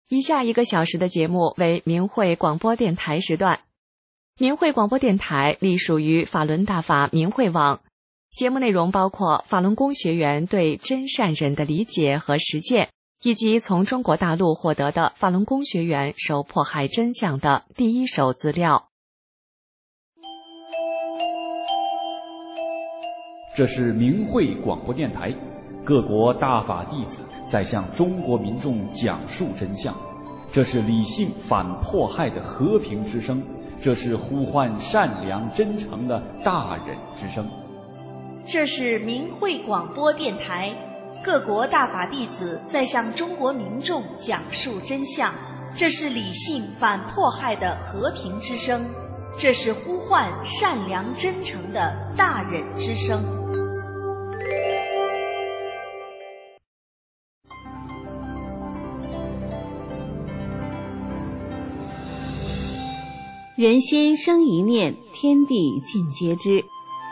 以下1个小时的节目为明慧广播电台时段。明慧广播电台隶属于法轮大法明慧网，节目内容包括法轮功学员对真善忍的理解和实践，以及从中国大陆获得的法轮功学员受迫害真相的第一手资料。 这是明慧广播电台，各国大法弟子在向中国民众讲述真相，这是理性反迫害的和平之声，这是呼唤善良真诚的大忍之声。 这是明慧广播电台，各国大法弟子在向中国民众讲述真相，这是理性反迫害的和平之声，这是呼唤善良真诚的大忍之声。 人心生一念，天地尽皆知。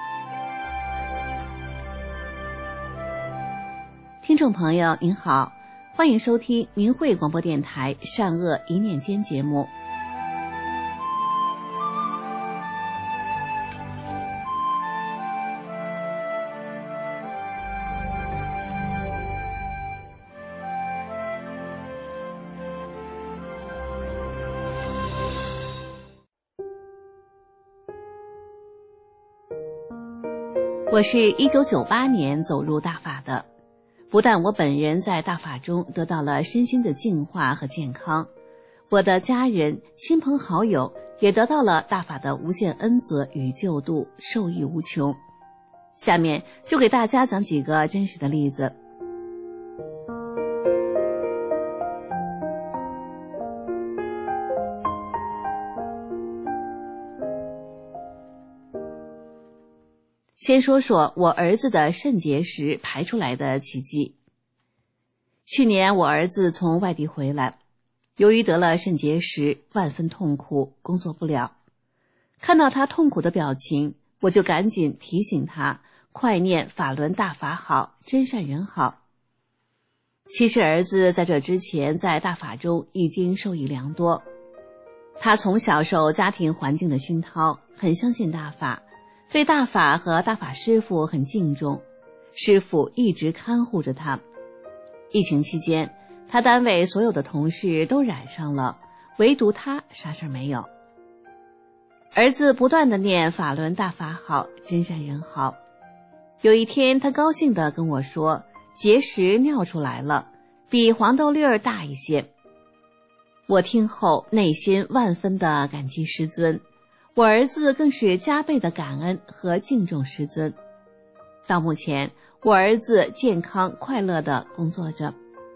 听众朋友您好，欢迎收听明慧广播电台善恶一念间节目。我是1998年走入大法的，不但我本人在大法中得到了身心的净化和健康，我的家人、亲朋好友也得到了大法的无限恩泽与救度，受益无穷。下面就给大家讲几个真实的例子。先说说我儿子的肾结石排出来的奇迹。去年我儿子从外地回来，由于得了肾结石，万分痛苦，工作不了。看到他痛苦的表情，我就赶紧提醒他快念法轮大法好，真善人好。其实儿子在这之前在大法中已经受益良多，他从小受家庭环境的熏陶，很相信大法，对大法和大法师父很敬重，师父一直看护着他。疫情期间，他单位所有的同事都染上了，唯独他啥事没有。儿子不断地念法轮大法好，真善人好。有一天他高兴地跟我说，结石尿出来了，比黄豆粒儿大一些。我听后内心万分的感激师尊，我儿子更是加倍的感恩和敬重师尊。到目前，我儿子健康快乐地工作着。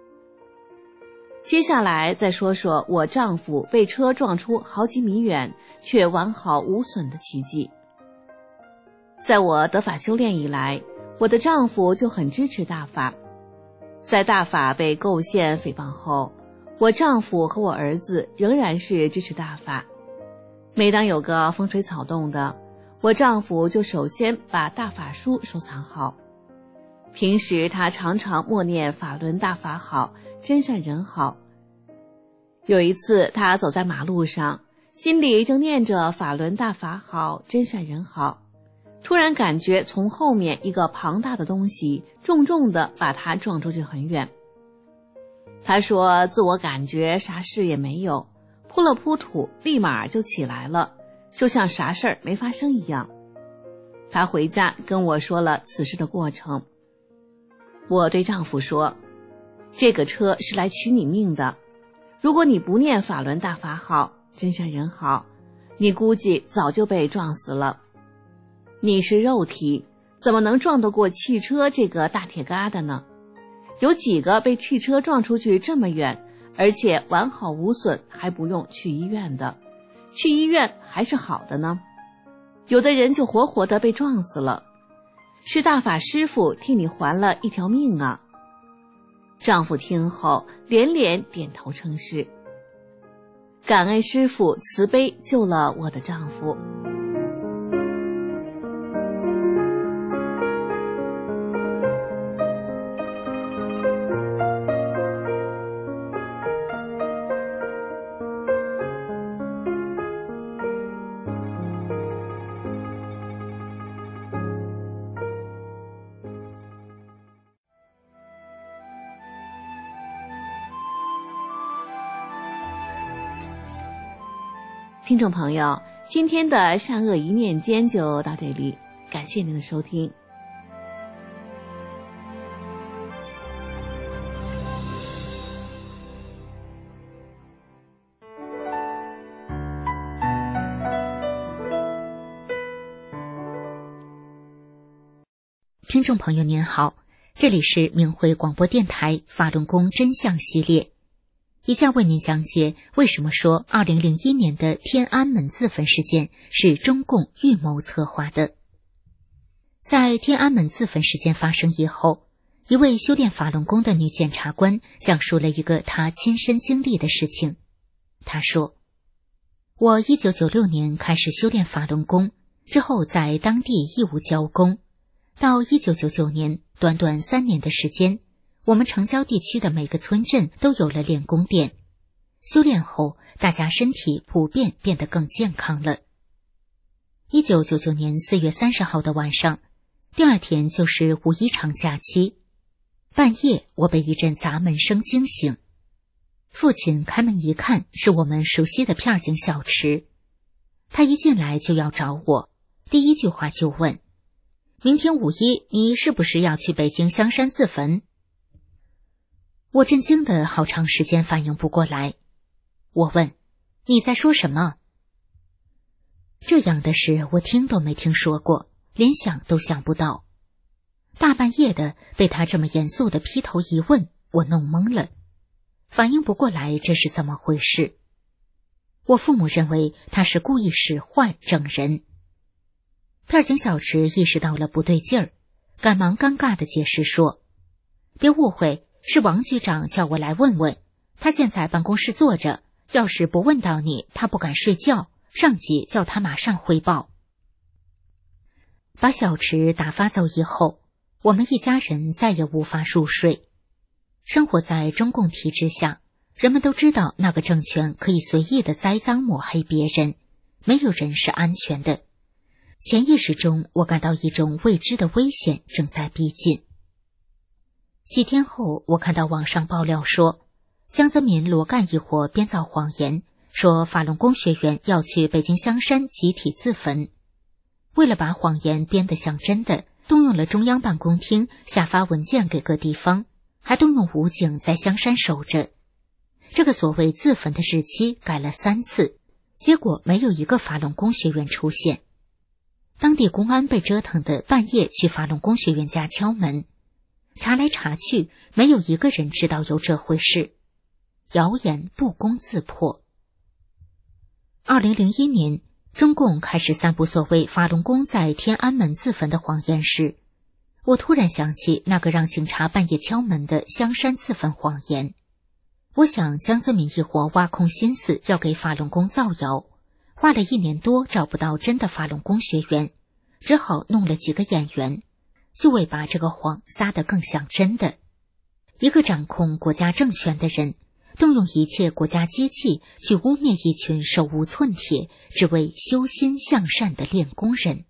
接下来再说说我丈夫被车撞出好几米远却完好无损的奇迹。在我得法修炼以来，我的丈夫就很支持大法。在大法被构陷诽谤后，我丈夫和我儿子仍然是支持大法。每当有个风吹草动的，我丈夫就首先把大法书收藏好。平时他常常默念法轮大法好，真善人好。有一次他走在马路上，心里正念着法轮大法好，真善人好，突然感觉从后面一个庞大的东西重重地把他撞出去很远。他说自我感觉啥事也没有，扑了扑土，立马就起来了，就像啥事儿没发生一样。他回家跟我说了此事的过程。我对丈夫说，这个车是来取你命的，如果你不念法轮大法好，真善人好，你估计早就被撞死了。你是肉体，怎么能撞得过汽车这个大铁疙瘩呢？有几个被汽车撞出去这么远，而且完好无损，还不用去医院的，去医院还是好的呢？有的人就活活的被撞死了，是大法师父替你还了一条命啊。丈夫听后连连点头称是，感恩师父慈悲救了我的丈夫。 听众朋友，今天的善恶一念间就到这里，感谢您的收听。 听众朋友您好，这里是明慧广播电台法轮功真相系列，以下为您讲解为什么说2001年的天安门自焚事件是中共预谋策划的。在天安门自焚事件发生以后，一位修炼法轮功的女检察官讲述了一个她亲身经历的事情。她说，我1996年开始修炼法轮功，之后在当地义务教功，到1999年，短短3年的时间，我们城郊地区的每个村镇都有了练功店。修炼后，大家身体普遍变得更健康了。1999年4月30号的晚上，第二天就是五一长假期。半夜，我被一阵砸门声惊醒。父亲开门一看，是我们熟悉的片警小池。他一进来就要找我，第一句话就问，明天五一，你是不是要去北京香山自焚？我震惊的好长时间反应不过来。我问，你在说什么？这样的事我听都没听说过，连想都想不到。大半夜的被他这么严肃的劈头一问，我弄懵了，反应不过来这是怎么回事。我父母认为他是故意使坏整人。片警小池意识到了不对劲儿，赶忙尴尬地解释说，别误会，是王局长叫我来问问，他现在办公室坐着，要是不问到你，他不敢睡觉，上级叫他马上汇报。把小池打发走以后，我们一家人再也无法入睡。生活在中共体制下，人们都知道那个政权可以随意地栽赃抹黑别人，没有人是安全的。潜意识中，我感到一种未知的危险正在逼近。几天后，我看到网上爆料说，江泽民、罗干一伙编造谎言，说法轮功学员要去北京香山集体自焚。为了把谎言编得像真的，动用了中央办公厅下发文件给各地方，还动用武警在香山守着。这个所谓自焚的日期改了3次，结果没有一个法轮功学员出现。当地公安被折腾的半夜去法轮功学员家敲门，查来查去，没有一个人知道有这回事。谣言不攻自破。2001年，中共开始散布所谓法轮功在天安门自焚的谎言时，我突然想起那个让警察半夜敲门的香山自焚谎言。我想江泽民一伙挖空心思要给法轮功造谣，花了1年多找不到真的法轮功学员，只好弄了几个演员，就为把这个谎撒得更像真的。一个掌控国家政权的人，动用一切国家机器去污蔑一群手无寸铁只为修心向善的练功人。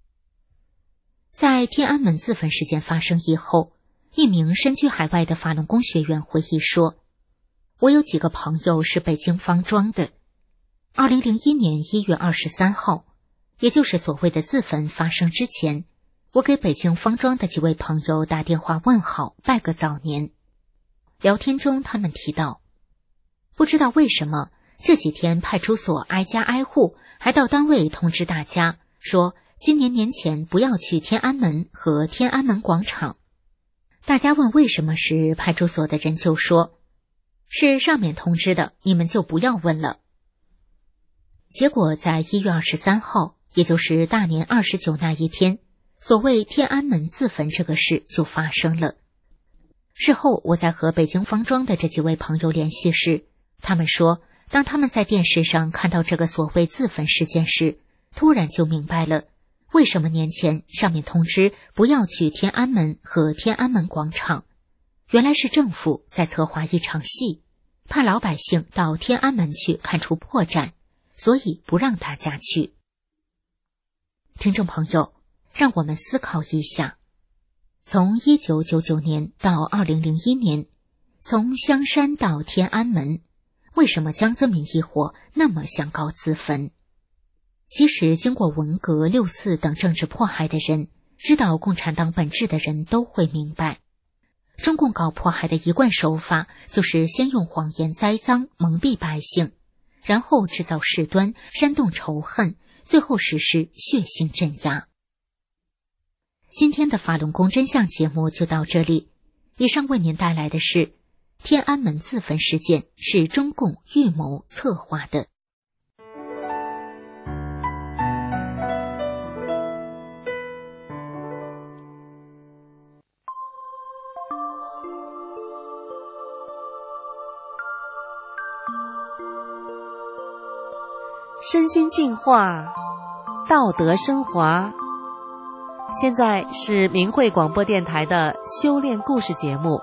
在天安门自焚事件发生以后，一名身居海外的法轮功学员回忆说，我有几个朋友是北京方庄的。2001年1月23号，也就是所谓的自焚发生之前，我给北京方庄的几位朋友打电话问好，拜个早年。聊天中他们提到，不知道为什么这几天派出所挨家挨户，还到单位通知大家说今年年前不要去天安门和天安门广场。大家问为什么时，派出所的人就说，是上面通知的，你们就不要问了。结果在1月23号，也就是大年29那一天，所谓天安门自焚这个事就发生了。事后我在和北京方庄的这几位朋友联系时，他们说，当他们在电视上看到这个所谓自焚事件时，突然就明白了，为什么年前上面通知不要去天安门和天安门广场。原来是政府在策划一场戏，怕老百姓到天安门去看出破绽，所以不让大家去。听众朋友，让我们思考一下，从1999年到2001年，从香山到天安门， 为什么江泽民一伙那么想搞自焚？即使经过文革、六四等政治迫害的人，知道共产党本质的人都会明白，中共搞迫害的一贯手法就是先用谎言栽赃蒙蔽百姓，然后制造事端，煽动仇恨，最后实施血腥镇压。今天的法轮功真相节目就到这里，以上为您带来的是天安门自焚事件是中共预谋策划的。 身心净化，道德升华。现在是明慧广播电台的修炼故事节目。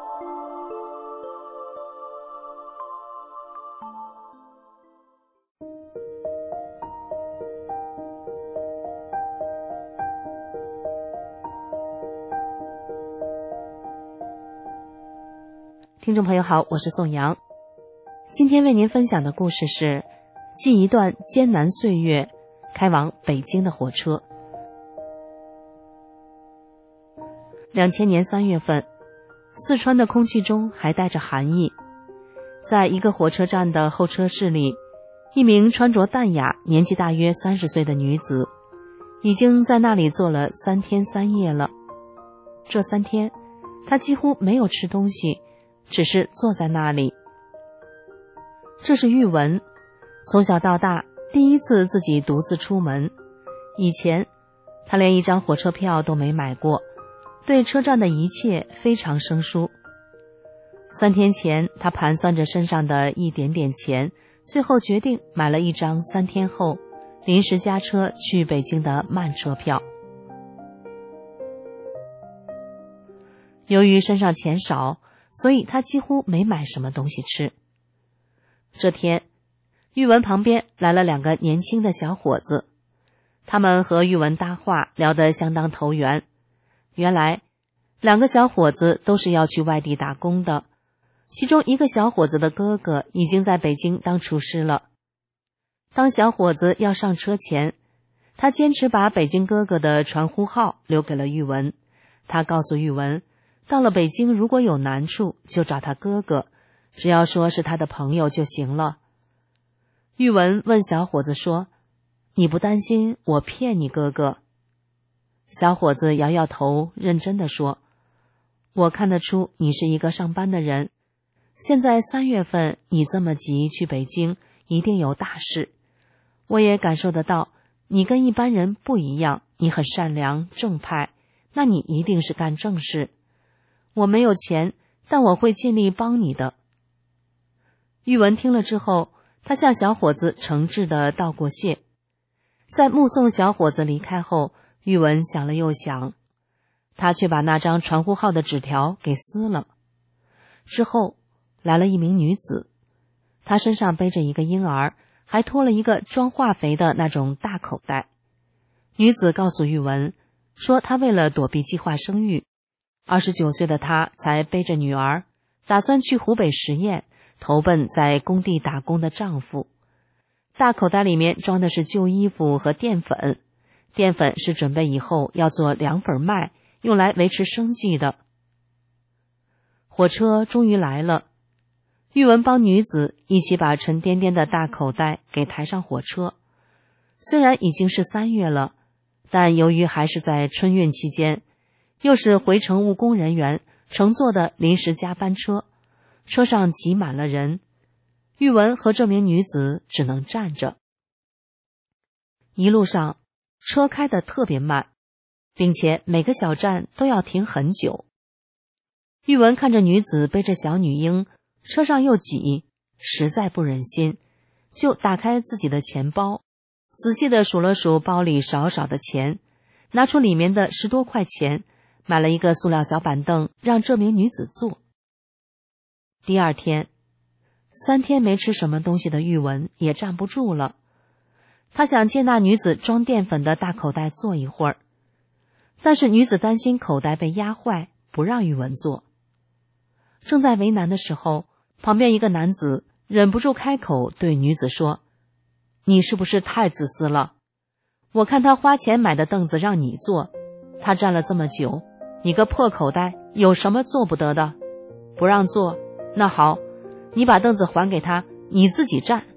听众朋友好，我是宋阳。今天为您分享的故事是记一段艰难岁月，开往北京的火车。2000年3月份，四川的空气中还带着寒意。在一个火车站的候车室里，一名穿着淡雅、年纪大约30岁的女子，已经在那里坐了3天3夜了。这3天，她几乎没有吃东西，只是坐在那里。这是玉文，从小到大第一次自己独自出门。以前，她连一张火车票都没买过，对车站的一切非常生疏。3天前，他盘算着身上的一点点钱，最后决定买了一张3天后临时加车去北京的慢车票。由于身上钱少，所以他几乎没买什么东西吃。这天，玉文旁边来了2个年轻的小伙子，他们和玉文搭话，聊得相当投缘。原来2个小伙子都是要去外地打工的，其中一个小伙子的哥哥已经在北京当厨师了。当小伙子要上车前，他坚持把北京哥哥的传呼号留给了玉文。他告诉玉文，到了北京如果有难处就找他哥哥，只要说是他的朋友就行了。玉文问小伙子说，你不担心我骗你哥哥？小伙子摇摇头，认真地说，我看得出你是一个上班的人，现在3月份你这么急去北京，一定有大事。我也感受得到，你跟一般人不一样，你很善良正派，那你一定是干正事。我没有钱，但我会尽力帮你的。玉文听了之后，他向小伙子诚挚地道过谢。在目送小伙子离开后，玉文想了又想，他却把那张传呼号的纸条给撕了。之后来了一名女子，她身上背着一个婴儿，还拖了一个装化肥的那种大口袋。女子告诉玉文说，她为了躲避计划生育，29岁的她才背着女儿，打算去湖北十堰投奔在工地打工的丈夫。大口袋里面装的是旧衣服和淀粉，淀粉是准备以后要做凉粉卖，用来维持生计的。火车终于来了，玉文帮女子一起把沉甸甸的大口袋给抬上火车。虽然已经是3月了，但由于还是在春运期间，又是回程务工人员乘坐的临时加班车，车上挤满了人，玉文和这名女子只能站着。一路上车开得特别慢，并且每个小站都要停很久。玉文看着女子背着小女婴，车上又挤，实在不忍心，就打开自己的钱包，仔细地数了数包里少少的钱，拿出里面的10多块钱，买了一个塑料小板凳让这名女子坐。第二天，3天没吃什么东西的玉文也站不住了，他想借那女子装淀粉的大口袋坐一会儿，但是女子担心口袋被压坏，不让玉文坐。正在为难的时候，旁边一个男子忍不住开口对女子说：“你是不是太自私了？我看他花钱买的凳子让你坐，他站了这么久，你个破口袋有什么做不得的？不让坐，那好，你把凳子还给他，你自己站。”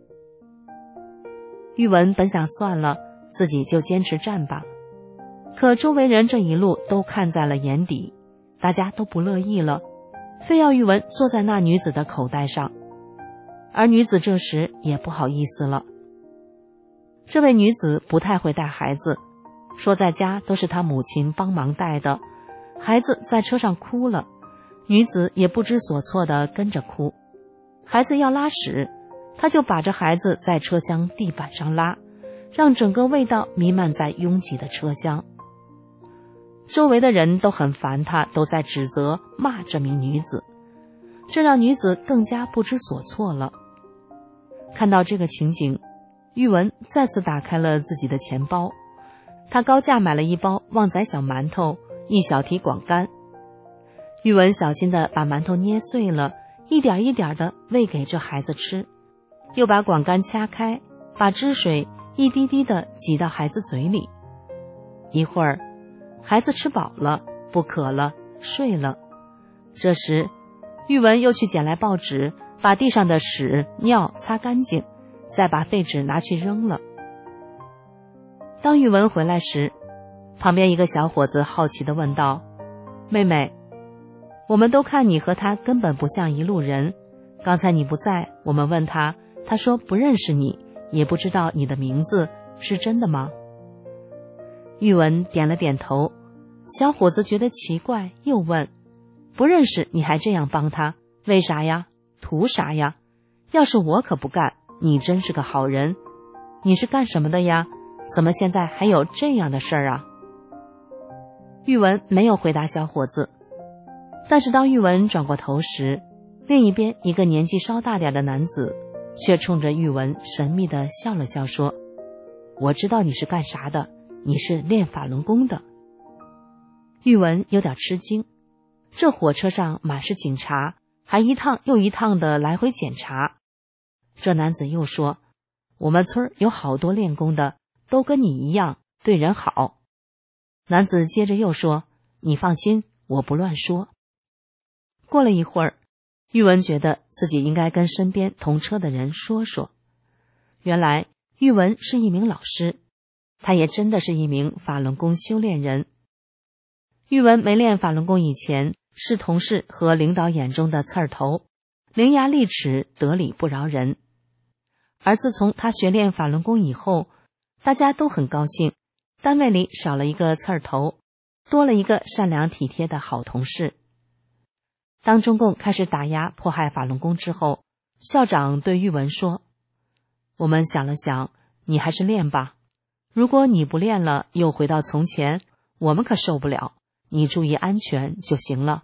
玉文本想算了，自己就坚持站吧，可周围人这一路都看在了眼底，大家都不乐意了，非要玉文坐在那女子的口袋上。而女子这时也不好意思了。这位女子不太会带孩子，说在家都是她母亲帮忙带的，孩子在车上哭了，女子也不知所措地跟着哭。孩子要拉屎，她就把着孩子在车厢地板上拉，让整个味道弥漫在拥挤的车厢。周围的人都很烦她，都在指责骂这名女子，这让女子更加不知所措了。看到这个情景，玉文再次打开了自己的钱包，她高价买了一包旺仔小馒头，一小提广柑。玉文小心地把馒头捏碎了，一点一点地喂给这孩子吃，又把广柑掐开，把汁水一滴滴地挤到孩子嘴里。一会儿，孩子吃饱了，不渴了，睡了。这时，玉文又去捡来报纸，把地上的屎尿擦干净，再把废纸拿去扔了。当玉文回来时，旁边一个小伙子好奇地问道：“妹妹，我们都看你和他根本不像一路人，刚才你不在，我们问他，他说不认识你，也不知道你的名字，是真的吗？”玉文点了点头。小伙子觉得奇怪，又问：“不认识你还这样帮他，为啥呀？图啥呀？要是我可不干，你真是个好人。你是干什么的呀？怎么现在还有这样的事儿啊？”玉文没有回答小伙子，但是当玉文转过头时，另一边一个年纪稍大点的男子却冲着玉文神秘地笑了笑，说：“我知道你是干啥的，你是练法轮功的。”玉文有点吃惊，这火车上满是警察，还一趟又一趟的来回检查。这男子又说：“我们村有好多练功的，都跟你一样，对人好。”男子接着又说：“你放心，我不乱说。”过了一会儿，玉文觉得自己应该跟身边同车的人说说。原来玉文是一名老师，他也真的是一名法轮功修炼人。玉文没练法轮功以前，是同事和领导眼中的刺儿头，伶牙俐齿，得理不饶人。而自从他学练法轮功以后，大家都很高兴，单位里少了一个刺儿头，多了一个善良体贴的好同事。当中共开始打压迫害法轮功之后，校长对玉文说：“我们想了想，你还是练吧。如果你不练了，又回到从前，我们可受不了。你注意安全就行了。”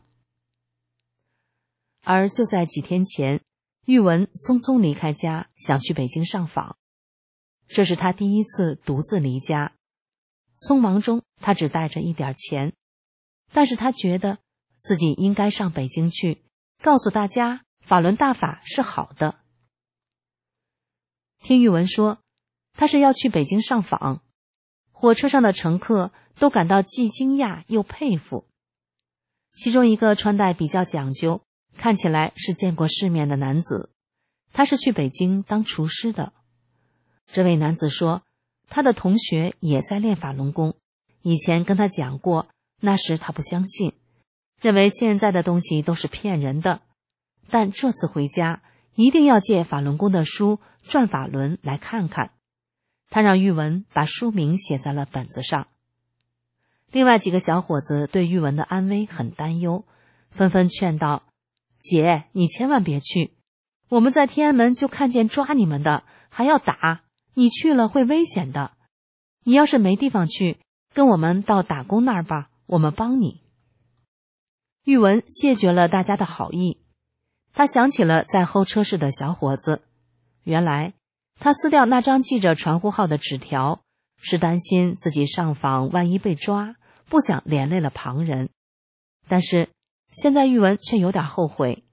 而就在几天前，玉文匆匆离开家，想去北京上访。这是他第一次独自离家，匆忙中他只带着一点钱，但是他觉得自己应该上北京去，告诉大家法轮大法是好的。听玉文说，他是要去北京上访，火车上的乘客都感到既惊讶又佩服。其中一个穿戴比较讲究，看起来是见过世面的男子，他是去北京当厨师的。这位男子说，他的同学也在练法轮功，以前跟他讲过，那时他不相信，认为现在的东西都是骗人的，但这次回家一定要借法轮功的书《转法轮》来看看。他让玉文把书名写在了本子上。另外几个小伙子对玉文的安危很担忧，纷纷劝道：“姐，你千万别去，我们在天安门就看见抓你们的，还要打，你去了会危险的。你要是没地方去，跟我们到打工那儿吧，我们帮你。”玉文谢绝了大家的好意，他想起了在候车室的小伙子，原来他撕掉那张记着传呼号的纸条，是担心自己上访万一被抓，不想连累了旁人。但是现在玉文却有点后悔，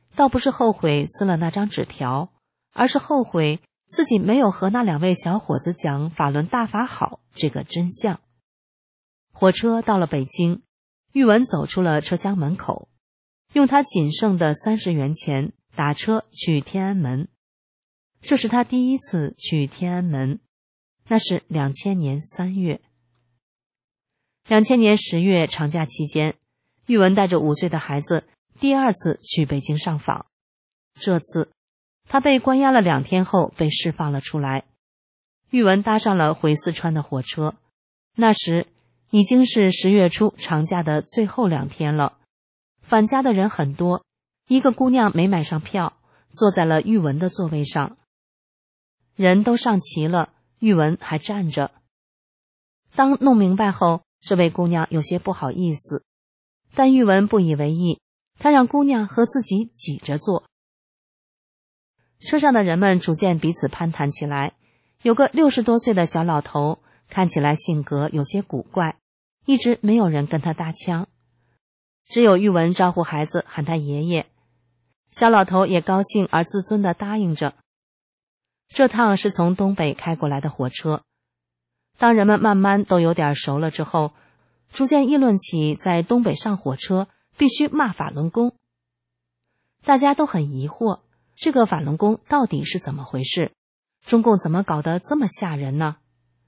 倒不是后悔撕了那张纸条，而是后悔自己没有和那2位小伙子讲法轮大法好这个真相。火车到了北京，玉文走出了车厢门口，用他仅剩的30元钱打车去天安门。这是他第一次去天安门，那是2000年3月。2000年10月长假期间，玉文带着5岁的孩子第2次去北京上访。这次他被关押了2天后被释放了出来。玉文搭上了回四川的火车，那时已经是10月初长假的最后2天了。返家的人很多，一个姑娘没买上票，坐在了玉文的座位上。人都上齐了，玉文还站着。当弄明白后，这位姑娘有些不好意思，但玉文不以为意，他让姑娘和自己挤着坐。车上的人们逐渐彼此攀谈起来，有个60多岁的小老头，看起来性格有些古怪，一直没有人跟他搭腔，只有玉文招呼孩子喊他爷爷。小老头也高兴而自尊地答应着。这趟是从东北开过来的火车，当人们慢慢都有点熟了之后，逐渐议论起在东北上火车必须骂法轮功。大家都很疑惑，这个法轮功到底是怎么回事？中共怎么搞得这么吓人呢？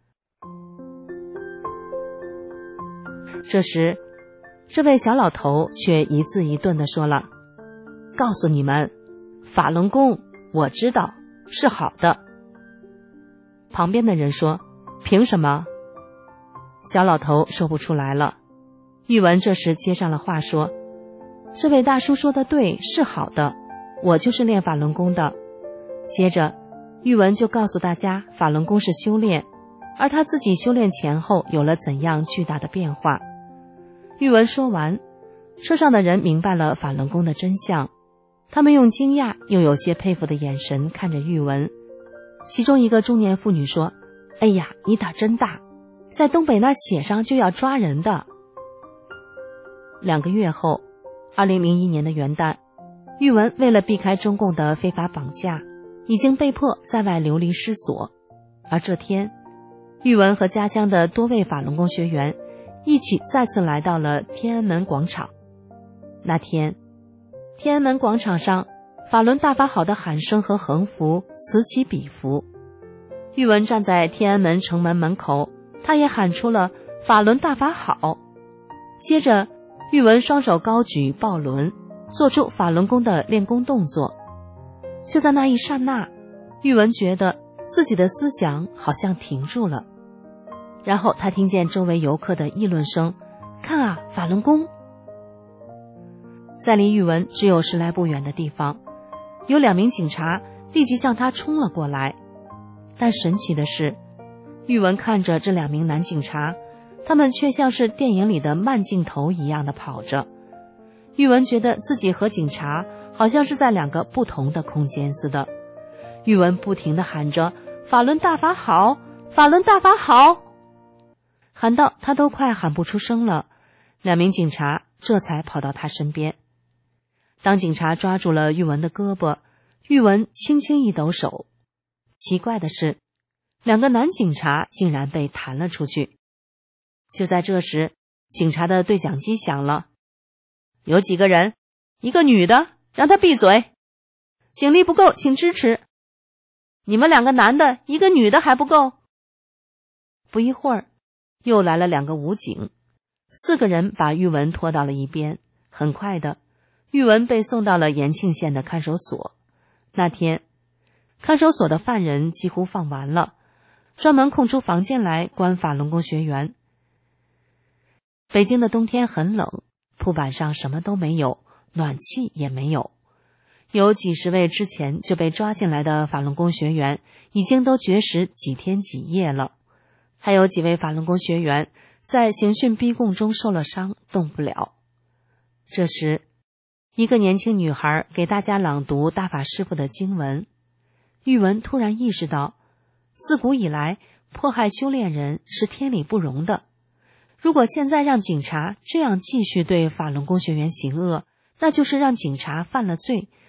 这时，这位小老头却一字一顿地说了：“告诉你们，法轮功我知道是好的。”旁边的人说：“凭什么？”小老头说不出来了。玉文这时接上了话说：“这位大叔说的对，是好的，我就是练法轮功的。”接着玉文就告诉大家法轮功是修炼，而他自己修炼前后有了怎样巨大的变化。玉文说完，车上的人明白了法轮功的真相，他们用惊讶又有些佩服的眼神看着玉文。其中一个中年妇女说：“哎呀，你胆真大，在东北那写上就要抓人的。”2个月后，2001年的元旦，玉文为了避开中共的非法绑架，已经被迫在外流离失所。而这天，玉文和家乡的多位法轮功学员一起再次来到了天安门广场。那天，天安门广场上法轮大法好的喊声和横幅此起彼伏。玉文站在天安门城门门口，他也喊出了法轮大法好。接着玉文双手高举抱轮，做出法轮功的练功动作。就在那一刹那，玉文觉得自己的思想好像停住了。然后他听见周围游客的议论声：“看啊，法轮功！”在离玉文只有10来步远的地方，有2名警察立即向他冲了过来。但神奇的是，玉文看着这2名男警察，他们却像是电影里的慢镜头一样的跑着。玉文觉得自己和警察好像是在2个不同的空间似的。玉文不停地喊着：“法轮大法好，法轮大法好！”喊到他都快喊不出声了，2名警察这才跑到他身边。当警察抓住了玉文的胳膊，玉文轻轻一抖手。奇怪的是，2个男警察竟然被弹了出去。就在这时，警察的对讲机响了：“有几个人？一个女的，让她闭嘴。警力不够，请支持。你们2个男的，一个女的还不够。”不一会儿，又来了2个武警，4个人把玉文拖到了一边。很快的，玉文被送到了延庆县的看守所。那天，看守所的犯人几乎放完了，专门空出房间来关法轮功学员。北京的冬天很冷，铺板上什么都没有，暖气也没有。有几十位之前就被抓进来的法轮功学员已经都绝食几天几夜了，还有几位法轮功学员在刑讯逼供中受了伤，动不了。这时，一个年轻女孩给大家朗读大法师父的经文。玉文突然意识到，自古以来迫害修炼人是天理不容的。如果现在让警察这样继续对法轮功学员行恶，那就是让警察犯了罪，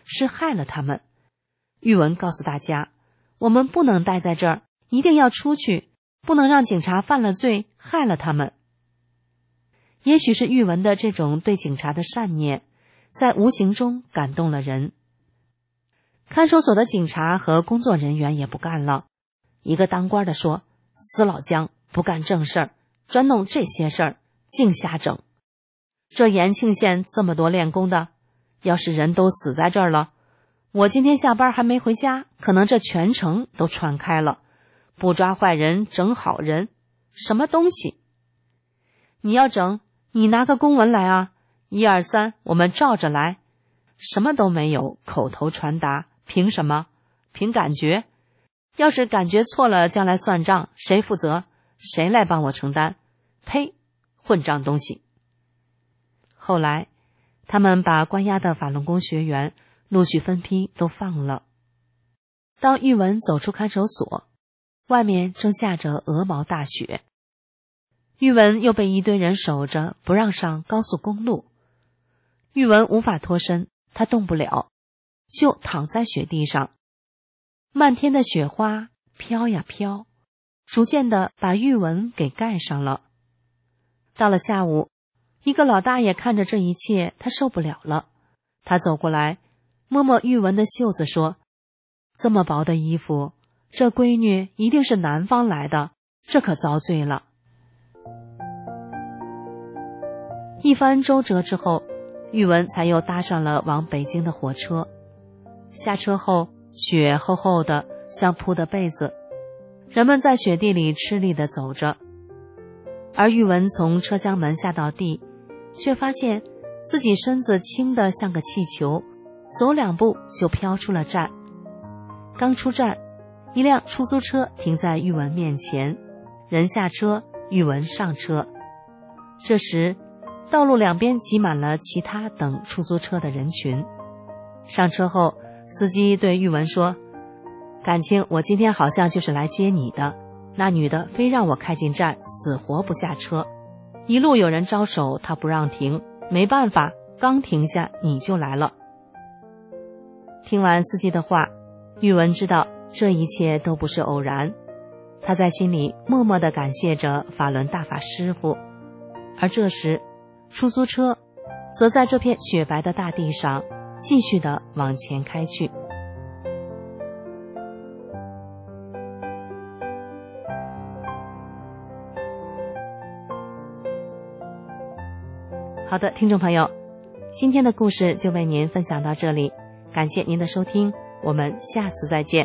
是害了他们。玉文告诉大家，我们不能待在这儿，一定要出去，不能让警察犯了罪，害了他们。也许是玉文的这种对警察的善念，在无形中感动了人。看守所的警察和工作人员也不干了。一个当官的说，死老姜不干正事儿，专弄这些事儿，净瞎整。这延庆县这么多练功的，要是人都死在这儿了，我今天下班还没回家，可能这全城都传开了。不抓坏人，整好人，什么东西？你要整，你拿个公文来啊，1、2、3，我们照着来。什么都没有，口头传达，凭什么？凭感觉？要是感觉错了，将来算账，谁负责？谁来帮我承担？呸！混账东西！后来，他们把关押的法轮功学员陆续分批都放了。当玉文走出看守所，外面正下着鹅毛大雪。玉文又被一堆人守着，不让上高速公路。玉文无法脱身，他动不了，就躺在雪地上。漫天的雪花飘呀飘，逐渐地把玉文给盖上了。到了下午，一个老大爷看着这一切，他受不了了。他走过来，摸摸玉文的袖子说，这么薄的衣服，这闺女一定是南方来的，这可遭罪了。一番周折之后，玉文才又搭上了往北京的火车。下车后，雪厚厚的，像铺的被子，人们在雪地里吃力地走着。而玉文从车厢门下到地，却发现自己身子轻得像个气球，走2步就飘出了站。刚出站，一辆出租车停在玉文面前，人下车，玉文上车。这时，道路两边挤满了其他等出租车的人群。上车后，司机对玉文说，感情我今天好像就是来接你的，那女的非让我开进站，死活不下车，一路有人招手，她不让停，没办法，刚停下你就来了。听完司机的话，玉文知道这一切都不是偶然，他在心里默默地感谢着法轮大法师父。而这时，出租车则在这片雪白的大地上继续地往前开去。好的，听众朋友，今天的故事就为您分享到这里，感谢您的收听，我们下次再见。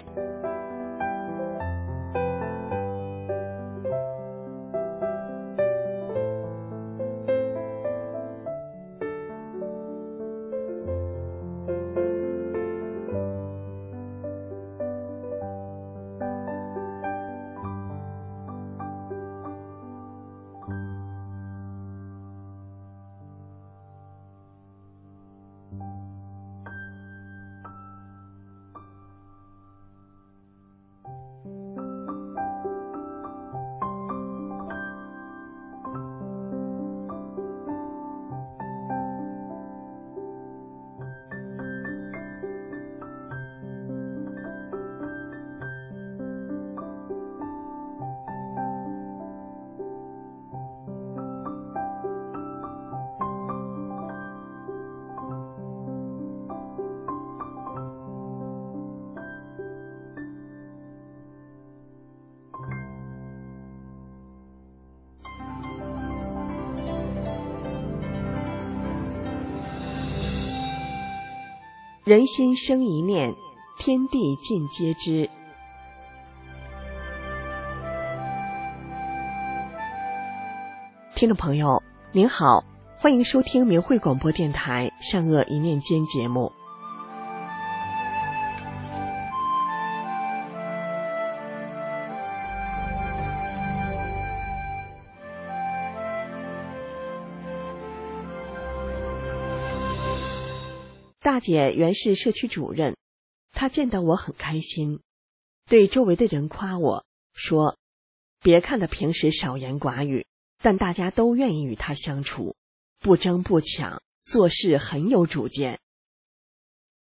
人心生一念，天地尽皆知。听众朋友您好，欢迎收听明慧广播电台善恶一念间节目。大姐原是社区主任，她见到我很开心，对周围的人夸我说，别看她平时少言寡语，但大家都愿意与她相处，不争不抢，做事很有主见。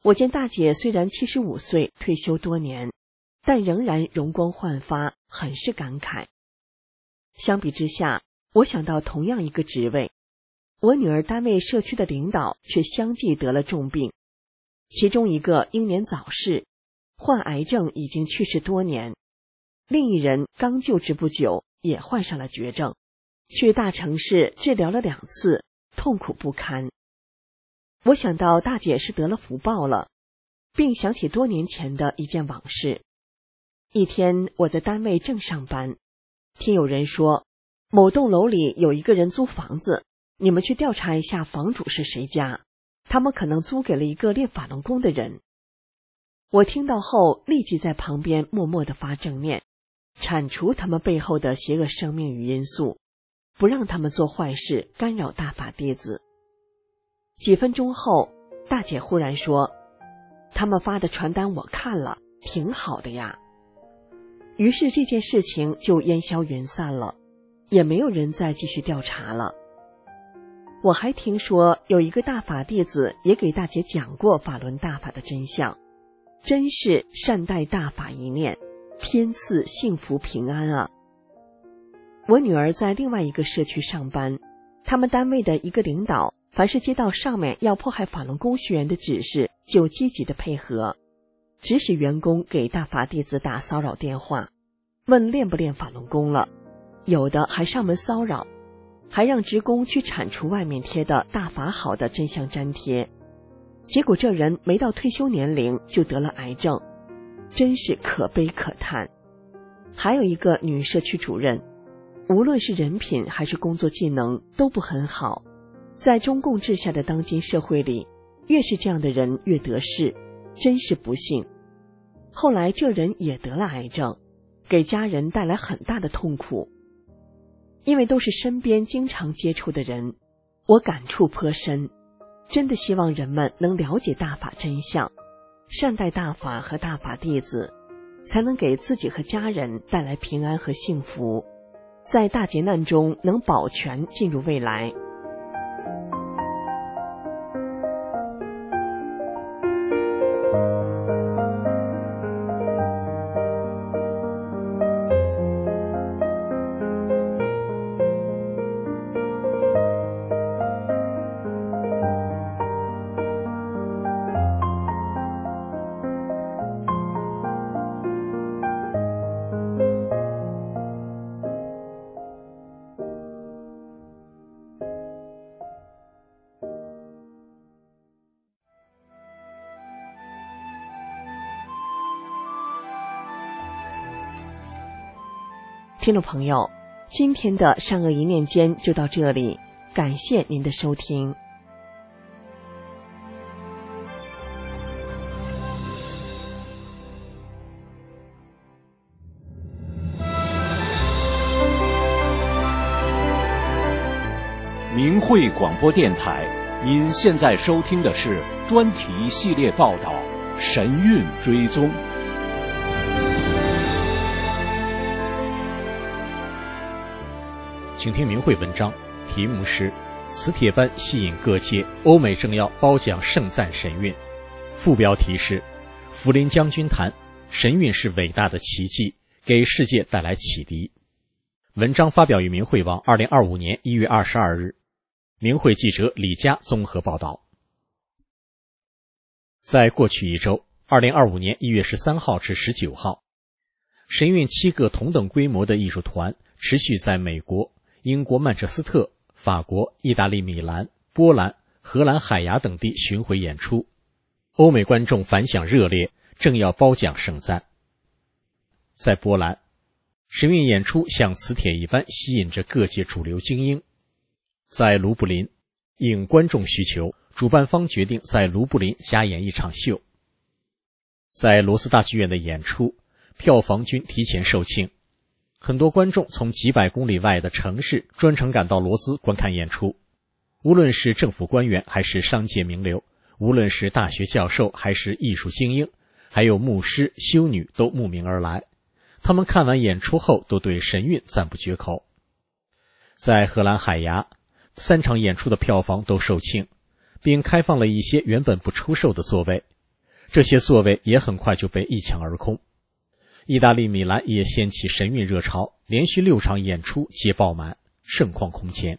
我见大姐虽然75岁，退休多年，但仍然容光焕发，很是感慨。相比之下，我想到同样一个职位，我女儿单位社区的领导却相继得了重病，其中一个英年早逝，患癌症已经去世多年，另一人刚就职不久也患上了绝症，去大城市治疗了2次，痛苦不堪。我想到大姐是得了福报了，并想起多年前的一件往事。一天我在单位正上班，听有人说某栋楼里有一个人租房子，你们去调查一下房主是谁家，他们可能租给了一个练法轮功的人。我听到后立即在旁边默默地发正念，铲除他们背后的邪恶生命与因素，不让他们做坏事，干扰大法弟子。几分钟后，大姐忽然说，他们发的传单我看了，挺好的呀。于是这件事情就烟消云散了，也没有人再继续调查了。我还听说有一个大法弟子也给大姐讲过法轮大法的真相，真是善待大法一念，天赐幸福平安啊。我女儿在另外一个社区上班，他们单位的一个领导凡是接到上面要迫害法轮功学员的指示，就积极的配合，指使员工给大法弟子打骚扰电话，问练不练法轮功了，有的还上门骚扰，还让职工去铲除外面贴的大法好的真相粘贴。结果这人没到退休年龄就得了癌症，真是可悲可叹。还有一个女社区主任，无论是人品还是工作技能都不很好，在中共治下的当今社会里，越是这样的人越得势，真是不幸。后来这人也得了癌症，给家人带来很大的痛苦。因为都是身边经常接触的人，我感触颇深，真的希望人们能了解大法真相，善待大法和大法弟子，才能给自己和家人带来平安和幸福，在大劫难中能保全进入未来。听众朋友，今天的善恶一念间就到这里，感谢您的收听。 明慧广播电台，您现在收听的是专题系列报道《神韵追踪》。 请听明慧文章，题目是磁铁般吸引各界，欧美政要褒奖盛赞神韵。副标题是福临将军谈，神韵是伟大的奇迹，给世界带来启迪。文章发表于明慧网2025年1月22日。明慧记者李佳综合报道。在过去一周，2025年1月13号至19号，神韵7个同等规模的艺术团持续在美国、英国曼彻斯特、法国、意大利米兰、波兰、荷兰海牙等地巡回演出，欧美观众反响热烈，政要褒奖盛赞。在波兰，神韵演出像磁铁一般吸引着各界主流精英。在卢布林，应观众需求，主办方决定在卢布林加演一场秀。在罗斯大剧院的演出，票房均提前售罄，很多观众从几百公里外的城市专程赶到罗斯观看演出。无论是政府官员还是商界名流，无论是大学教授还是艺术精英，还有牧师、修女都慕名而来。他们看完演出后都对神韵赞不绝口。在荷兰海牙，3场演出的票房都售罄，并开放了一些原本不出售的座位。 这些座位也很快就被一抢而空。意大利米兰也掀起神韵热潮，连续6场演出皆爆满，盛况空前。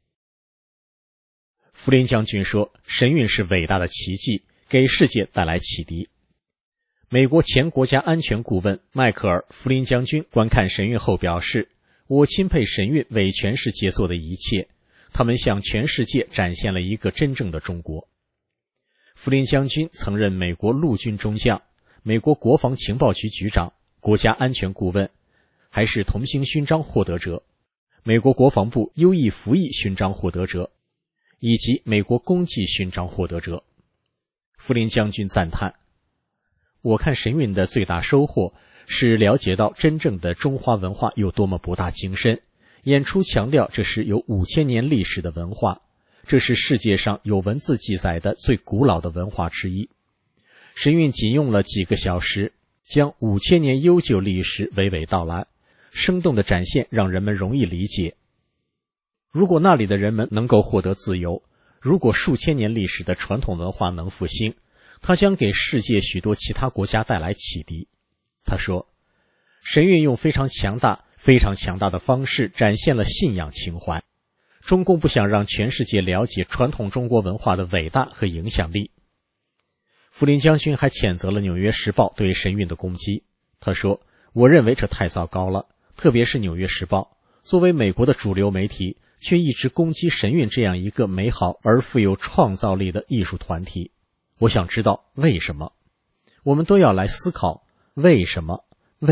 福林将军说，神韵是伟大的奇迹，给世界带来启迪。美国前国家安全顾问迈克尔·福林将军观看神韵后表示，我钦佩神韵为全世界做的一切，他们向全世界展现了一个真正的中国。福林将军曾任美国陆军中将、美国国防情报局局长、国家安全顾问，还是同星勋章获得者、美国国防部优异服役勋章获得者，以及美国功绩勋章获得者。福林将军赞叹，我看神韵的最大收获是了解到真正的中华文化有多么博大精深。演出强调这是有5000年历史的文化，这是世界上有文字记载的最古老的文化之一。神韵仅用了几个小时，将5000年悠久历史娓娓道来，生动的展现让人们容易理解。如果那里的人们能够获得自由，如果数千年历史的传统文化能复兴，它将给世界许多其他国家带来启迪。他说，神韵用非常强大的方式展现了信仰情怀。中共不想让全世界了解传统中国文化的伟大和影响力。福林将军还谴责了《纽约时报》对神韵的攻击。他说，我认为这太糟糕了，特别是《纽约时报》作为美国的主流媒体，却一直攻击神韵这样一个美好而富有创造力的艺术团体。我想知道为什么。我们都要来思考为什么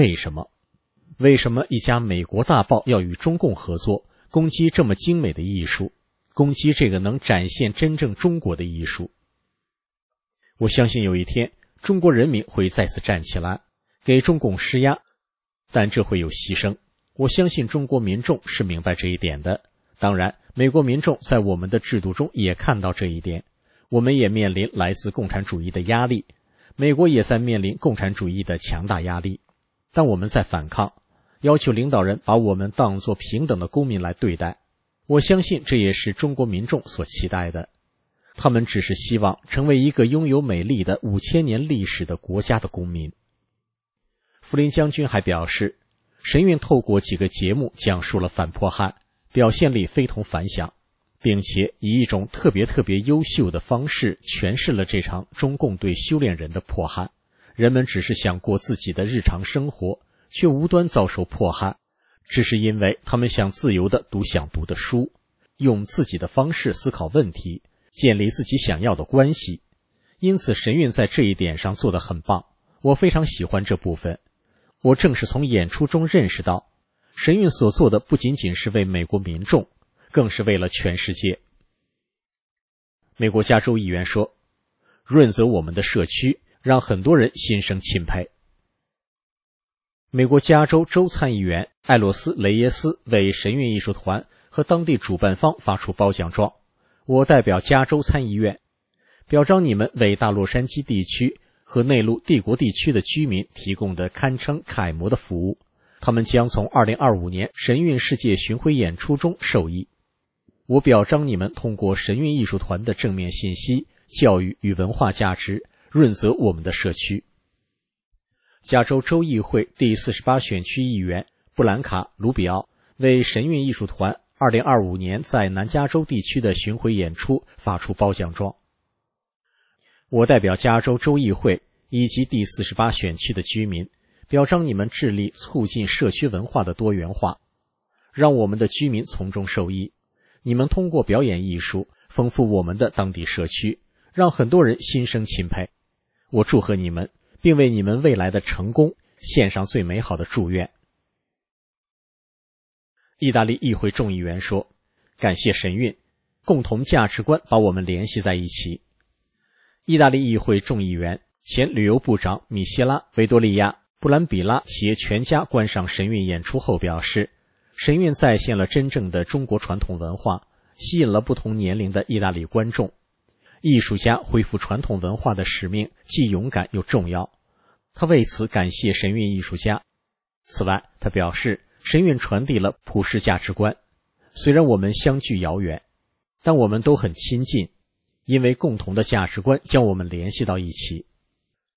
一家美国大报要与中共合作，攻击这么精美的艺术，攻击这个能展现真正中国的艺术。我相信有一天中国人民会再次站起来给中共施压，但这会有牺牲。我相信中国民众是明白这一点的，当然美国民众在我们的制度中也看到这一点。我们也面临来自共产主义的压力，美国也在面临共产主义的强大压力，但我们在反抗，要求领导人把我们当作平等的公民来对待。我相信这也是中国民众所期待的，他们只是希望成为一个拥有美丽的5000年历史的国家的公民。福林将军还表示，神韵透过几个节目讲述了反迫害，表现力非同凡响，并且以一种特别优秀的方式诠释了这场中共对修炼人的迫害。人们只是想过自己的日常生活，却无端遭受迫害，只是因为他们想自由地读想读的书，用自己的方式思考问题，建立自己想要的关系。因此神韵在这一点上做得很棒，我非常喜欢这部分。我正是从演出中认识到，神韵所做的不仅仅是为美国民众，更是为了全世界。美国加州议员说，润泽我们的社区，让很多人心生钦佩。美国加州州参议员艾洛斯·雷耶斯为神韵艺术团和当地主办方发出褒奖状。我代表加州参议院，表彰你们为大洛杉矶地区和内陆帝国地区的居民提供的堪称楷模的服务。他们将从2025年神韵世界巡回演出中受益。我表彰你们通过神韵艺术团的正面信息、教育与文化价值，润泽我们的社区。加州州议会第48选区议员布兰卡·卢比奥为神韵艺术团2025年在南加州地区的巡回演出发出褒奖状。我代表加州州议会以及第48选区的居民，表彰你们致力促进社区文化的多元化，让我们的居民从中受益。你们通过表演艺术丰富我们的当地社区，让很多人心生钦佩。我祝贺你们，并为你们未来的成功献上最美好的祝愿。意大利议会众议员说，感谢神韵，共同价值观把我们联系在一起。意大利议会众议员前旅游部长米歇拉·维多利亚·布兰比拉携全家观赏神韵演出后表示，神韵再现了真正的中国传统文化，吸引了不同年龄的意大利观众。艺术家恢复传统文化的使命既勇敢又重要，他为此感谢神韵艺术家。此外，他表示神韵传递了普世价值观，虽然我们相距遥远，但我们都很亲近，因为共同的价值观将我们联系到一起。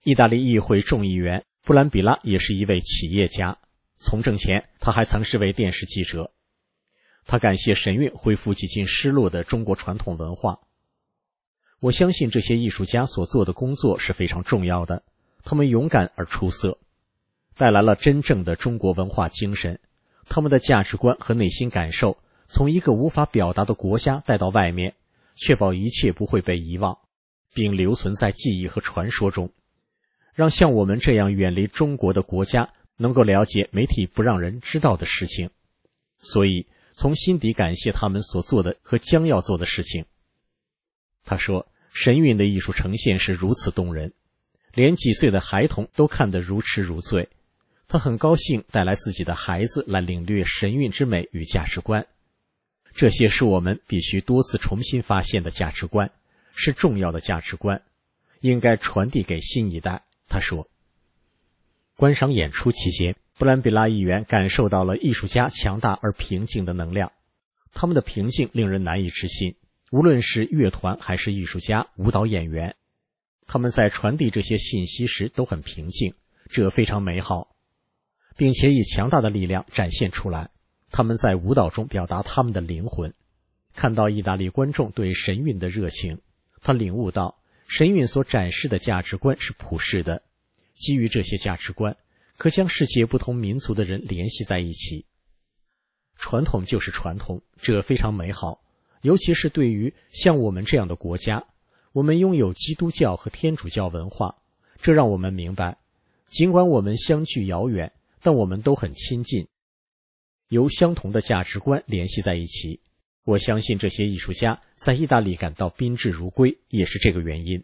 意大利议会众议员布兰比拉也是一位企业家，从政前他还曾是位电视记者。他感谢神韵恢复几近失落的中国传统文化。我相信这些艺术家所做的工作是非常重要的，他们勇敢而出色，带来了真正的中国文化精神，他们的价值观和内心感受从一个无法表达的国家带到外面，确保一切不会被遗忘，并留存在记忆和传说中，让像我们这样远离中国的国家能够了解媒体不让人知道的事情。所以从心底感谢他们所做的和将要做的事情。他说，神韵的艺术呈现是如此动人，连几岁的孩童都看得如痴如醉。他很高兴带来自己的孩子来领略神韵之美与价值观，这些是我们必须多次重新发现的价值观，是重要的价值观，应该传递给新一代。他说，观赏演出期间，布兰比拉议员感受到了艺术家强大而平静的能量，他们的平静令人难以置信，无论是乐团还是艺术家、舞蹈演员，他们在传递这些信息时都很平静，这非常美好，并且以强大的力量展现出来。他们在舞蹈中表达他们的灵魂。看到意大利观众对神韵的热情，他领悟到神韵所展示的价值观是普世的，基于这些价值观，可将世界不同民族的人联系在一起。传统就是传统，这非常美好，尤其是对于像我们这样的国家，我们拥有基督教和天主教文化，这让我们明白，尽管我们相距遥远，但我们都很亲近，由相同的价值观联系在一起。我相信这些艺术家在意大利感到宾至如归，也是这个原因。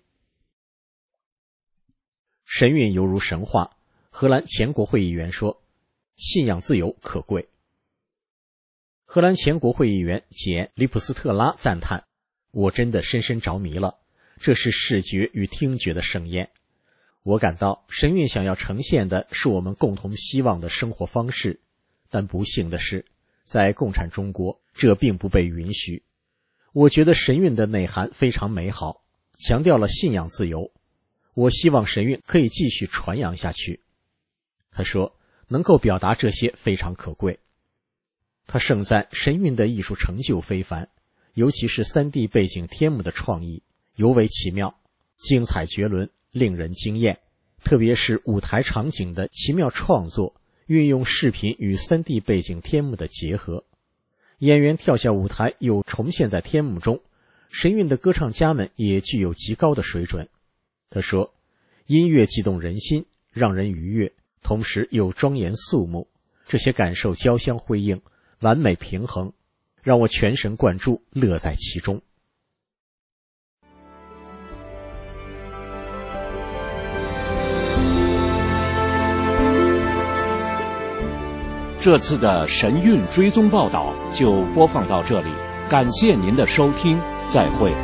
神韵犹如神话，荷兰前国会议员说，信仰自由可贵。荷兰前国会议员简·里普斯特拉赞叹，我真的深深着迷了，这是视觉与听觉的盛宴。我感到神韵想要呈现的是我们共同希望的生活方式，但不幸的是，在共产中国，这并不被允许。我觉得神韵的内涵非常美好，强调了信仰自由。我希望神韵可以继续传扬下去。他说，能够表达这些非常可贵。他盛赞神韵的艺术成就非凡，尤其是 3D 背景天幕的创意尤为奇妙，精彩绝伦，令人惊艳。特别是舞台场景的奇妙创作，运用视频与 3D 背景天幕的结合，演员跳下舞台又重现在天幕中，神韵的歌唱家们也具有极高的水准。他说，音乐激动人心，让人愉悦，同时又庄严肃穆，这些感受交相辉映，完美平衡，让我全神贯注，乐在其中。 这次的神韵追踪报道就播放到这里，感谢您的收听，再会。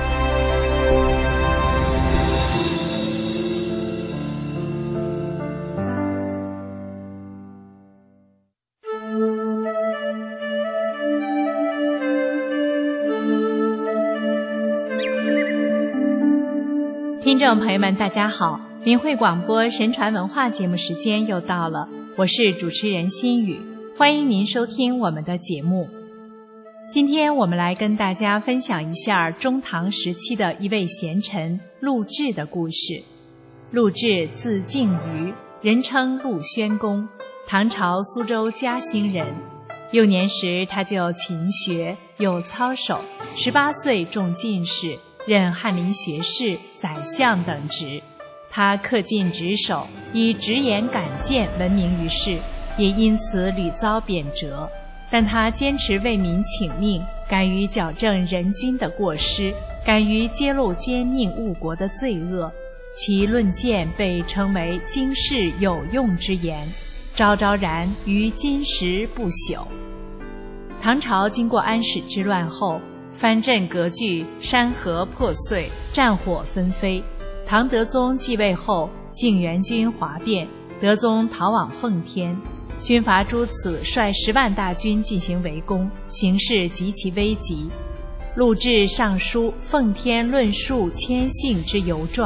听众朋友们，大家好，明慧广播神传文化节目时间又到了，我是主持人心雨，欢迎您收听我们的节目。今天我们来跟大家分享一下中唐时期的一位贤臣陆贽的故事。陆贽字敬瑜，人称陆宣公，唐朝苏州嘉兴人。幼年时他就勤学又操守，18岁中进士，任翰林学士、宰相等职。他恪尽职守，以直言敢谏闻名于世，也因此屡遭贬谪。但他坚持为民请命，敢于矫正人君的过失，敢于揭露奸佞误国的罪恶。其论谏被称为经世有用之言，昭昭然于今时不朽。唐朝经过安史之乱后，藩镇割据，山河破碎，战火纷飞。唐德宗继位后，靖元军哗变，德宗逃往奉天，军阀朱此率10万大军进行围攻，形势极其危急。陆贽上书奉天论述谦信之尤状，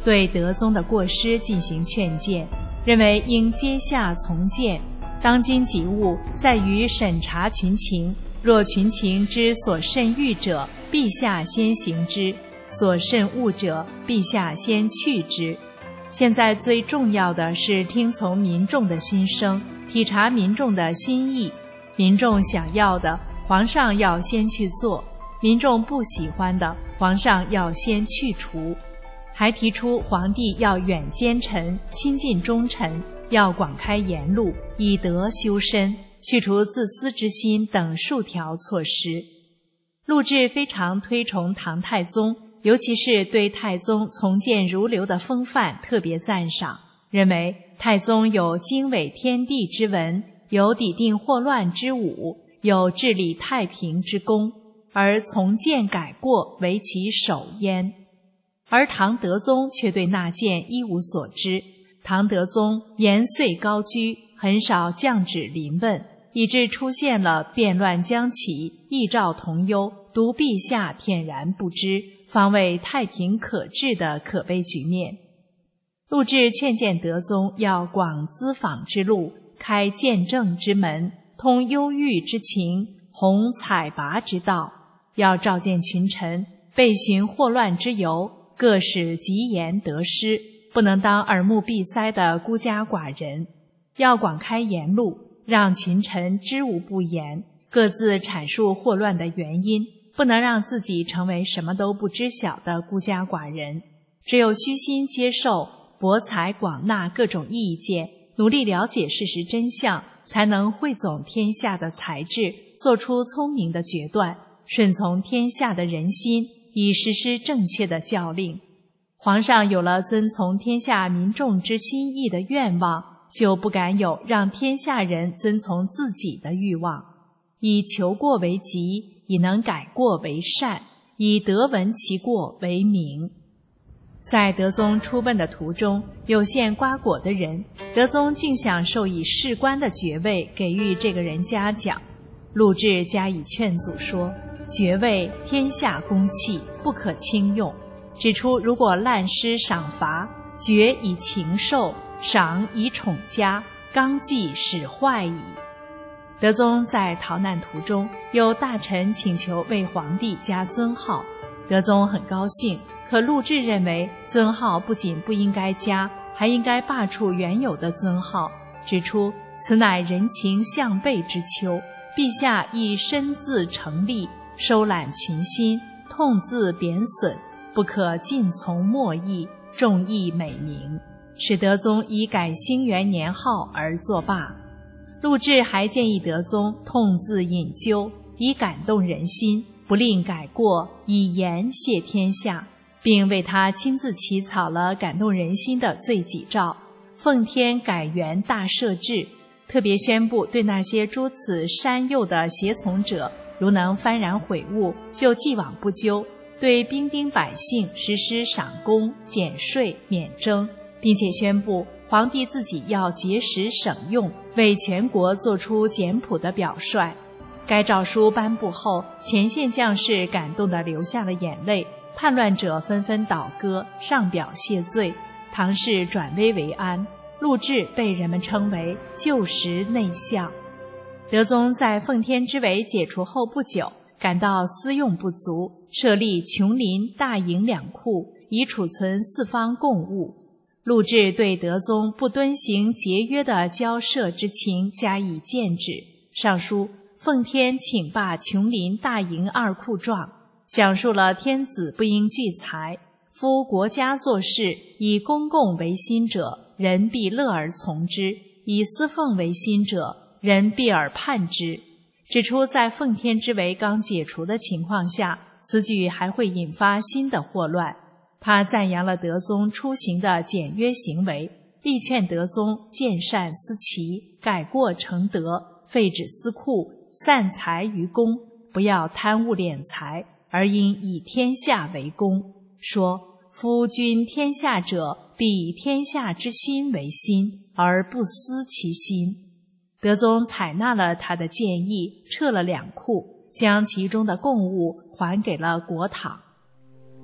对德宗的过失进行劝谏，认为应阶下从谏，当今急务在于审查群情，若群情之所甚欲者，陛下先行之；所甚恶者，陛下先去之。现在最重要的是听从民众的心声，体察民众的心意。民众想要的，皇上要先去做；民众不喜欢的，皇上要先去除。还提出皇帝要远奸臣，亲近忠臣，要广开言路，以德修身，去除自私之心等数条措施。陆贽非常推崇唐太宗，尤其是对太宗从谏如流的风范特别赞赏，认为太宗有经纬天地之文，有抵定祸乱之武，有治理太平之功，而从谏改过为其首焉。而唐德宗却对纳谏一无所知，唐德宗严岁高居，很少降旨临问，以致出现了变乱将起，异兆同忧，独陛下恬然不知，方为太平可治的可悲局面。陆贽劝谏德宗要广咨访之路，开谏政之门，通忧郁之情，弘采拔之道，要召见群臣，备询祸乱之由，各使疾言得失，不能当耳目闭塞的孤家寡人，要广开言路，让群臣知无不言，各自阐述祸乱的原因，不能让自己成为什么都不知晓的孤家寡人。只有虚心接受、博采广纳各种意见，努力了解事实真相，才能汇总天下的才智，做出聪明的决断，顺从天下的人心，以实施正确的教令。皇上有了遵从天下民众之心意的愿望，就不敢有让天下人遵从自己的欲望。以求过为急，以能改过为善，以得闻其过为明。在德宗出奔的途中，有陷瓜果的人，德宗竟想授以士官的爵位给予这个人嘉奖。陆贽加以劝阻说，爵位天下公器，不可轻用，指出如果滥施赏罚，爵以禽兽，赏以宠家，纲纪使坏矣。德宗在逃难途中，有大臣请求为皇帝加尊号，德宗很高兴，可陆贽认为尊号不仅不应该加，还应该罢黜原有的尊号，指出此乃人情向背之秋，陛下亦身自成立，收揽群心，痛自贬损，不可尽从末意，重义美名，使德宗以改兴元年号而作罢。陆贽还建议德宗痛自引咎，以感动人心，不吝改过，以言谢天下，并为他亲自起草了感动人心的罪己诏，奉天改元大赦制，特别宣布对那些诸此山右的胁从者，如能幡然悔悟，就既往不咎，对兵丁百姓实施赏功、减税、免征，并且宣布皇帝自己要节食省用，为全国做出简朴的表率。该诏书颁布后，前线将士感动地流下了眼泪，叛乱者纷纷倒戈，上表谢罪，唐氏转危为安。陆贽被人们称为旧时内相。德宗在奉天之围解除后不久，感到私用不足，设立琼林、大营两库，以储存四方贡物。陆贽对德宗不敦行节约的交涉之情加以谏止，上书奉天请罢琼林、大营二库状，讲述了天子不应聚财，夫国家做事以公共为心者，人必乐而从之；以私奉为心者，人必而叛之。指出在奉天之围刚解除的情况下，此举还会引发新的祸乱。他赞扬了德宗出行的简约行为，力劝德宗见善思齐，改过成德，废止私库，散财于公，不要贪污敛财，而应以天下为公。说夫君天下者，必以天下之心为心，而不私其心。德宗采纳了他的建议，撤了两库，将其中的贡物还给了国帑。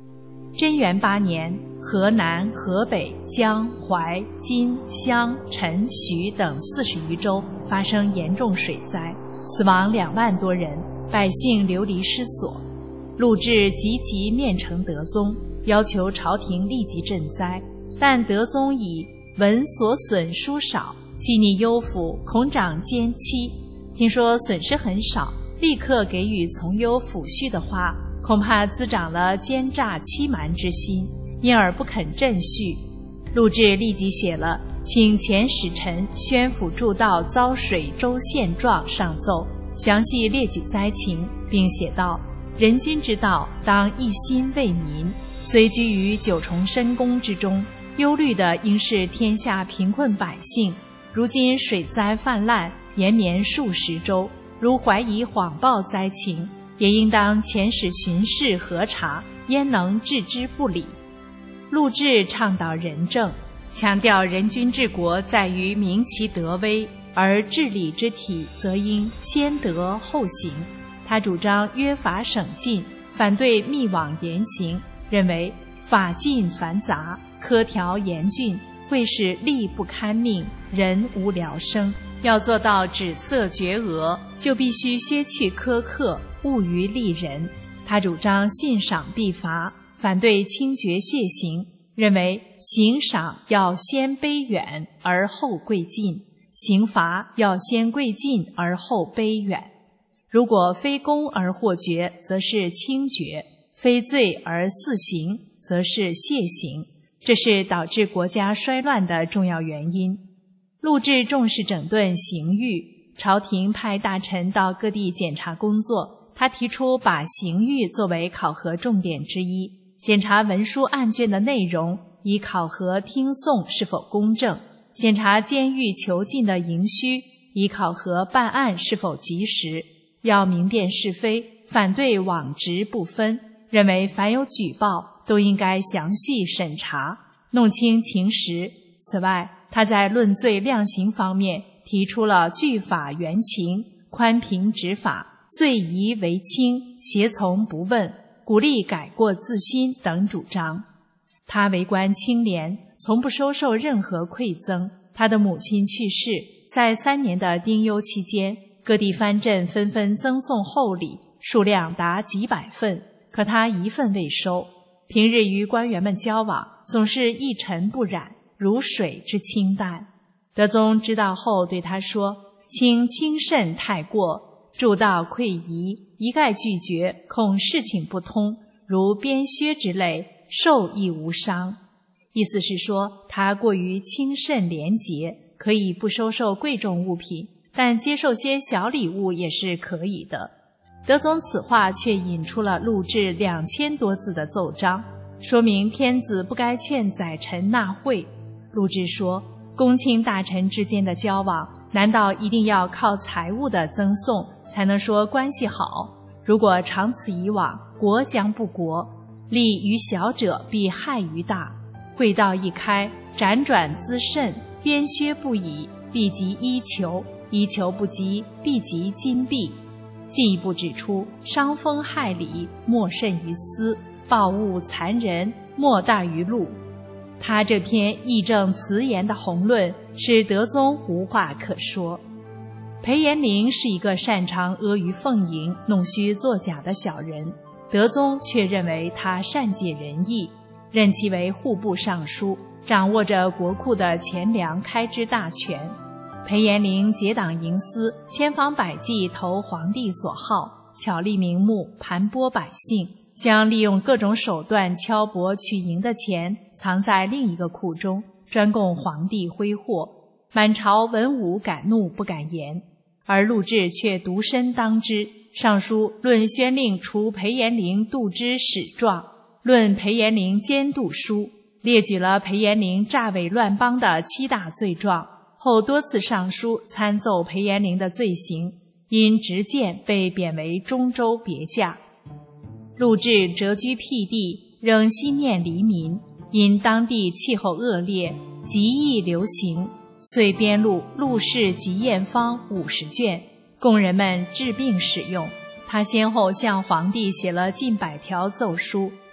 贞元8年，河南、河北、江、淮、荆、襄、陈、徐等40余州发生严重水灾，死亡2万多人，百姓流离失所。陆贽急急面呈德宗，要求朝廷立即赈灾，但德宗以闻所损殊少，既逆幽府，恐长奸欺。听说损失很少，立刻给予从优抚恤的话，恐怕滋长了奸诈欺瞒之心，因而不肯赈恤。陆贽立即写了请前使臣宣抚助道遭水州县状上奏，详细列举灾情，并写道：人君之道，当一心为民，虽居于9重深宫之中，忧虑的应是天下贫困百姓。如今水灾泛滥，延绵数十周，如怀疑谎报灾情，也应当遣使巡视核查，焉能置之不理？陆贽倡导仁政，强调人君治国在于明其德威，而治理之体则应先德后行。他主张约法省禁，反对密网严刑，认为法禁繁杂，苛条严峻，会使吏不堪命，人无聊生。要做到止色绝讹，就必须削去苛刻，务于利人。他主张信赏必罚，反对轻绝谢刑，认为刑赏要先卑远而后贵近，刑罚要先贵近而后卑远。如果非功而获决，则是轻决；非罪而肆行，则是谢刑。这是导致国家衰乱的重要原因。陆贽重视整顿刑狱，朝廷派大臣到各地检查工作，他提出把刑狱作为考核重点之一，检查文书案卷的内容，以考核听讼是否公正；检查监狱囚禁的营需，以考核办案是否及时。要明辨是非，反对枉直不分，认为凡有举报都应该详细审查，弄清情实。此外，他在论罪量刑方面提出了据法原情、宽平执法、罪疑为轻、胁从不问、鼓励改过自新等主张。他为官清廉，从不收受任何馈赠。他的母亲去世，在3年的丁忧期间，各地藩镇纷纷赠送厚礼，数量达几百份，可他一份未收。平日与官员们交往，总是一尘不染，如水之清淡。德宗知道后对他说：卿轻慎太过，助道馈夷，一概拒绝，恐事情不通，如鞭削之类，受亦无伤。意思是说，他过于轻慎廉洁，可以不收受贵重物品，但接受些小礼物也是可以的。德宗此话却引出了陆贽2000多字的奏章，说明天子不该劝宰臣纳贿。陆贽说，公卿大臣之间的交往，难道一定要靠财物的赠送才能说关系好？如果长此以往，国将不国，利于小者必害于大。会道一开，辗转滋甚，鞭削不已，必及衣裘，衣裘不及，必及金币。进一步指出，伤风害理，莫甚于私；暴物残人，莫大于禄。他这篇义正辞严的宏论，使德宗无话可说。裴延龄是一个擅长阿谀奉迎、弄虚作假的小人，德宗却认为他善解人意，任其为户部尚书，掌握着国库的钱粮开支大权。裴延龄结党营私，千方百计投皇帝所好，巧立名目，盘剥百姓，将利用各种手段敲薄取赢的钱藏在另一个库中，专供皇帝挥霍。满朝文武敢怒不敢言，而陆贽却独身当之。上书论宣令除裴延龄度支使状，论裴延龄监督书，列举了裴延龄诈伪乱邦的7大罪状，后多次上书参奏裴延龄的罪行，因执谏被贬为中州别驾。陆贽谪居僻地，仍心念黎民，因当地气候恶劣，疾疫流行，遂编录《陆氏疾验方》50卷，供人们治病使用。他先后向皇帝写了近100条奏书，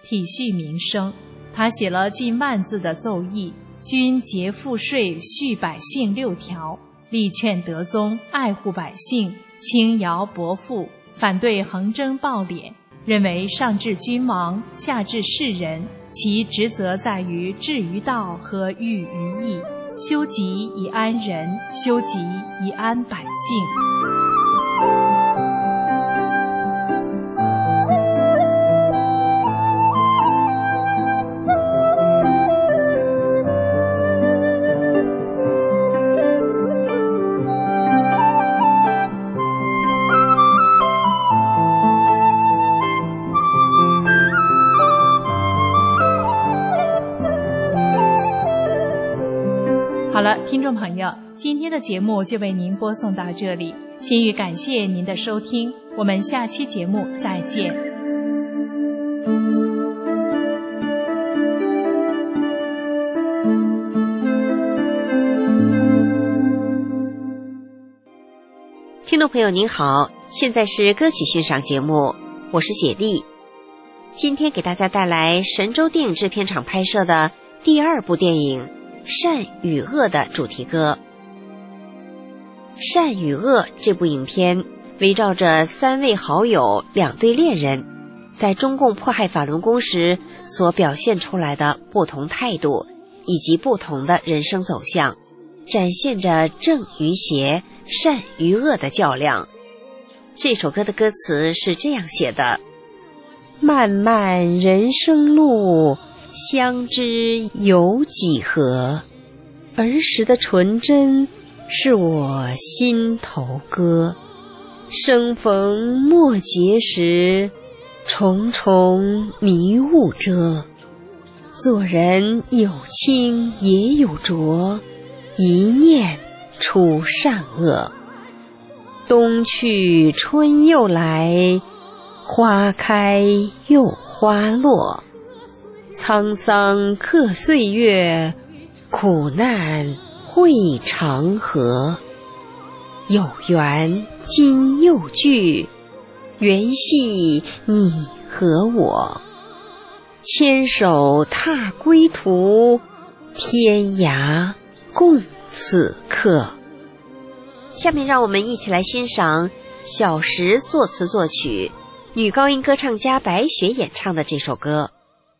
体恤民生。他写了近万字的奏议，均节赋税恤百姓6条，力劝德宗爱护百姓，轻徭薄赋，反对横征暴敛，认为上至君王，下至士人，其职责在于治于道和育于义，修己以安人，修己以安百姓。好了，听众朋友，今天的节目就为您播送到这里，心语感谢您的收听，我们下期节目再见。 听众朋友您好，现在是歌曲欣赏节目，我是雪莉。今天给大家带来神州电影制片厂拍摄的第2部电影善与恶的主题歌。善与恶这部影片围绕着3位好友2对恋人在中共迫害法轮功时所表现出来的不同态度以及不同的人生走向，展现着正与邪、善与恶的较量。这首歌的歌词是这样写的：漫漫人生路，相知有几何？儿时的纯真是我心头歌。生逢末节时，重重迷雾遮。做人有清也有浊，一念出善恶。冬去春又来，花开又花落。沧桑刻岁月，苦难会长河。有缘今又聚，缘系你和我。牵手踏归途，天涯共此刻。下面让我们一起来欣赏小石作词作曲，女高音歌唱家白雪演唱的这首歌。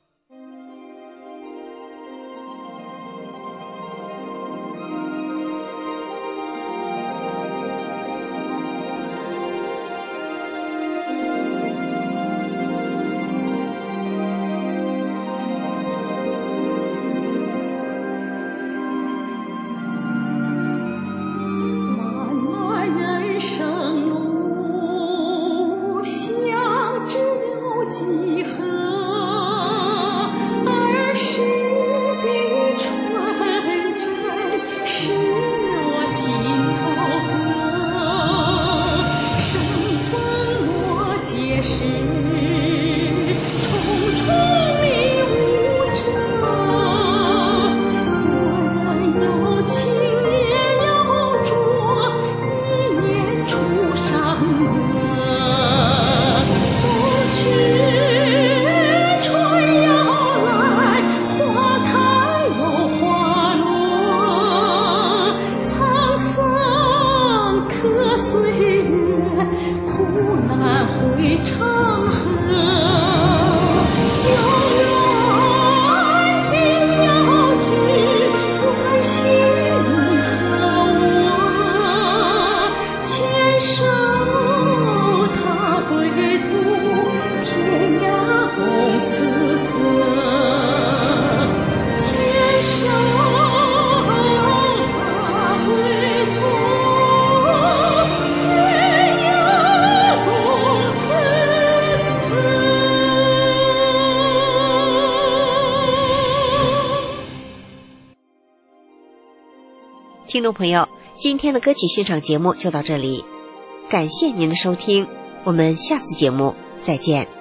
听众朋友，今天的歌曲欣赏节目就到这里，感谢您的收听，我们下次节目再见。